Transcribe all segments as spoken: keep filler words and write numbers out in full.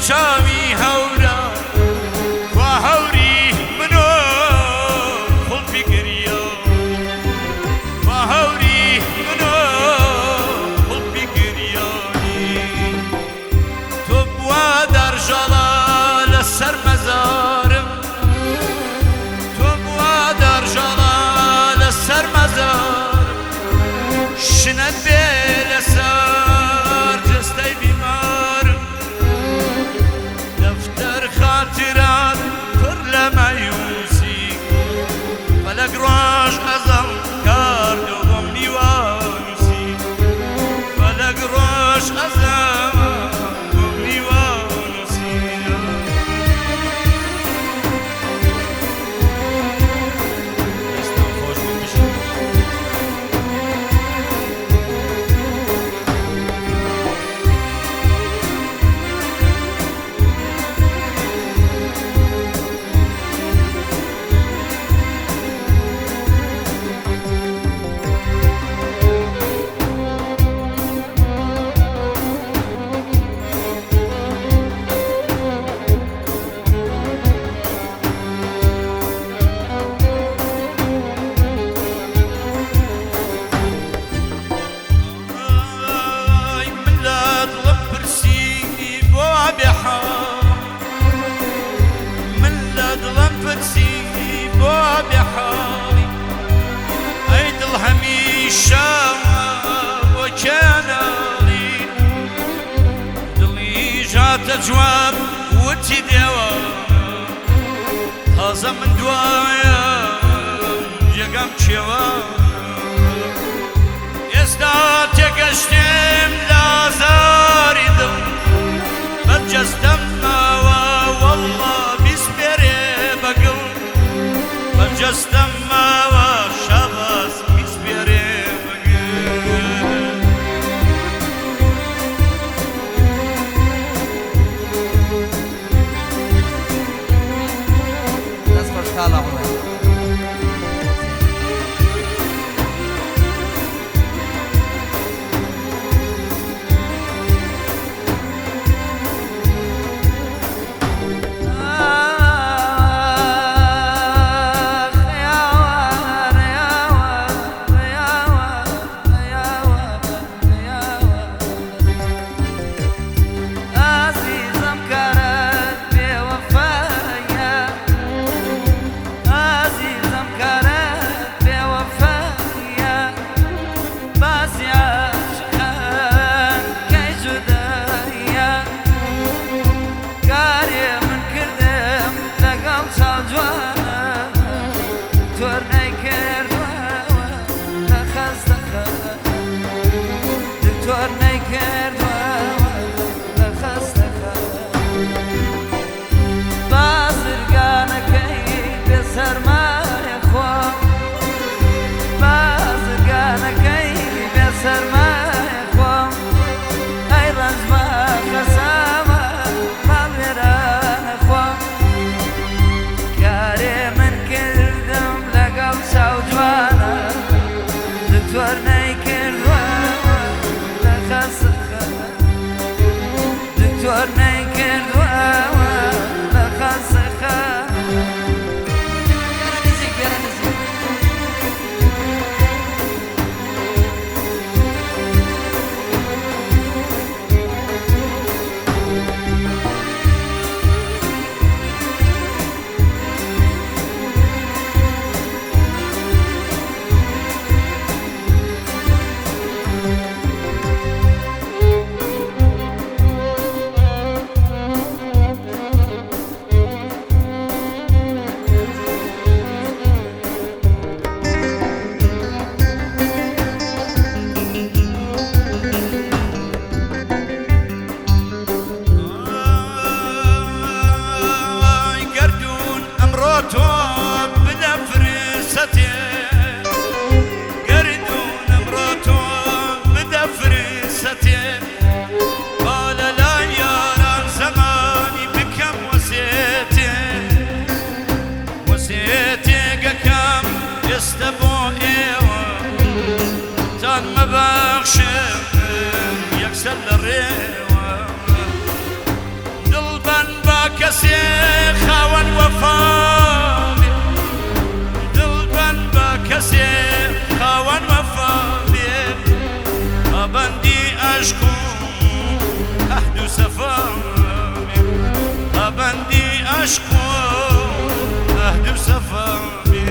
چاوی هەورە وا هەوری منۆ خوڵپی گریە وا هەوری منۆ خوڵپی گریانی تۆ بووە دەرژەڵە لەسەر مەزارم تۆ بووە دەرژەڵە لەسەر مەزارم شنەت بێ لەسەر جستەی بیمارم دەفتەر خاترات پڕ لە مەیوسی فەلەک ڕۆژ ئەزەڵ کاردەوەم میوانوسی فەلەک ڕۆژ ئەزەڵ میوانوسی دەستان خۆش بکشم بحالي أيد الهميشة وكانالي دلي جات جواب وتي دوا هذا من دوايا جاكم شوا يزداد يكشتم لازاري دم بجستم والله بسبري بقل بجستم وشباس بسبري بقل دست خوش حالا عمر مبخشم يكسر الريوة دل کەسێ خاوەن وەفا بێ دڵبەن بە کەسێ خاوەن وەفا بێ پابەندی عەشق و عەهد و سەفا بێ پابەندی عەشق و عەهد و سەفا بێ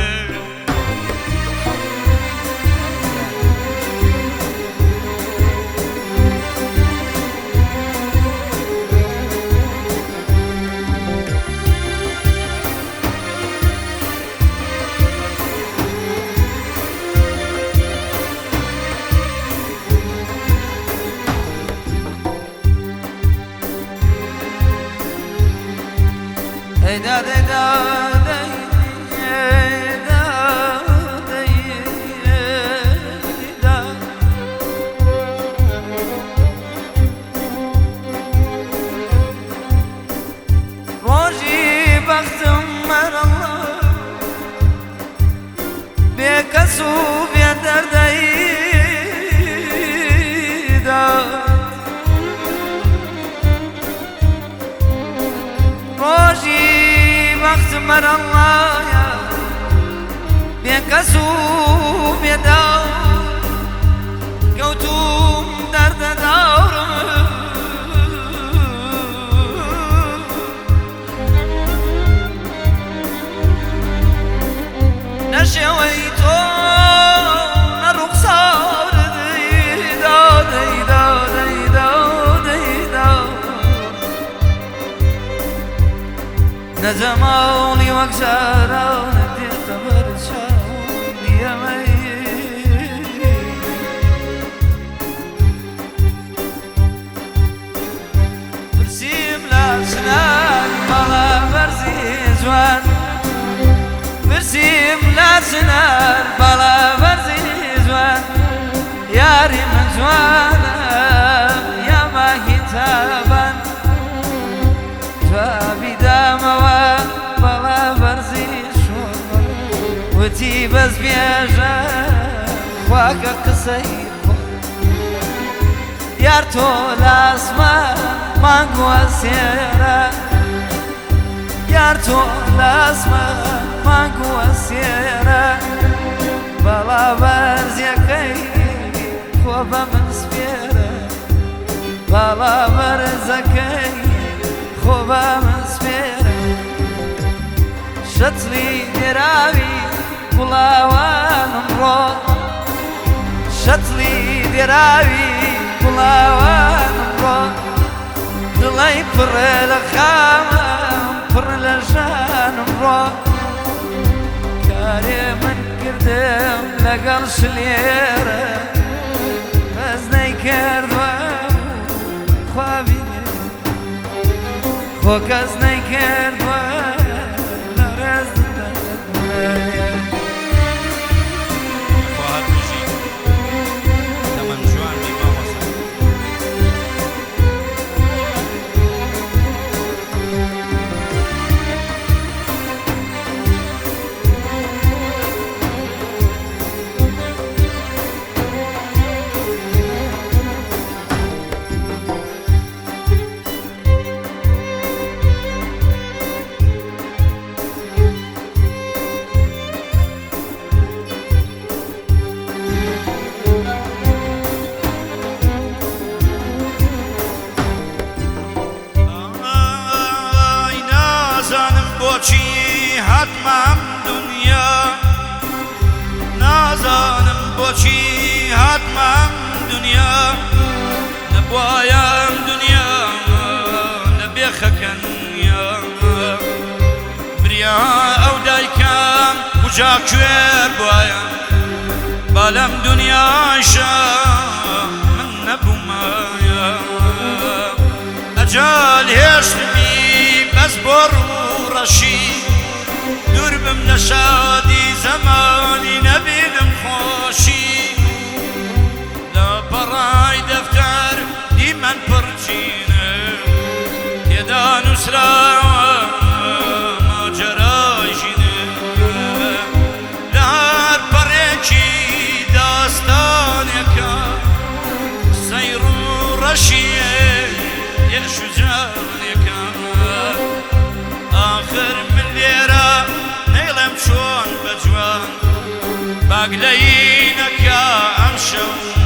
Ey da da da da ey da da ey da Roji baktım mer Allah Be kasu be derde da Roji وقت من الله يا بيكسو بيداو كوتوم درد دور نشويتو الرخصار ديدا ديدا ديدا ديدا نزموني وكسارة وندي خبر شاوني يا مي برسيم لاسنان بلا برزي زوان برسيم لاسنان بلا برزي زوان ياري من زوانا يا ما كتابا جوابي داموا بلا برزي شوفر وتي بس بيجا خواك قصير يار طول اسما مانگو سيرا يار طول اسما مانگو سيرا بلا برزي كي خوبا من سبيرا بلا برزي كي خوبا من سبيرا شتلي دراوي بلاوان مرو شتلي دراوي بلاوان مرو دلي پر لخام پر لجان مرو كاري من كردم لقل شليرا بزني كردوام خوابي خوكز نكرد ولا رزد فؤاد مجيد تمن جوان بما وصل بۆچی هاتمام دنیا نازانم بۆچی هاتمام دنیا نەبوایەم دنیا لە بێخەکەنیا بریا ئەو دایکەم کوجا کوێر بوایە با لەم دنیاشە من نەبوومایە ئەجال هێشتمی بەس بۆ ڕوڕەشی دوور بم لە شادی زەمانی نەبینم خۆشی لە پەڕای دەفتەر دیمەن پڕچینە تێدا نووسراوە ماجەرای ژینە لە هەر پەڕێکی داستانێکە سەیر و ڕەشیە هێش و جانێکە چاک لەینەکە ئەم شەو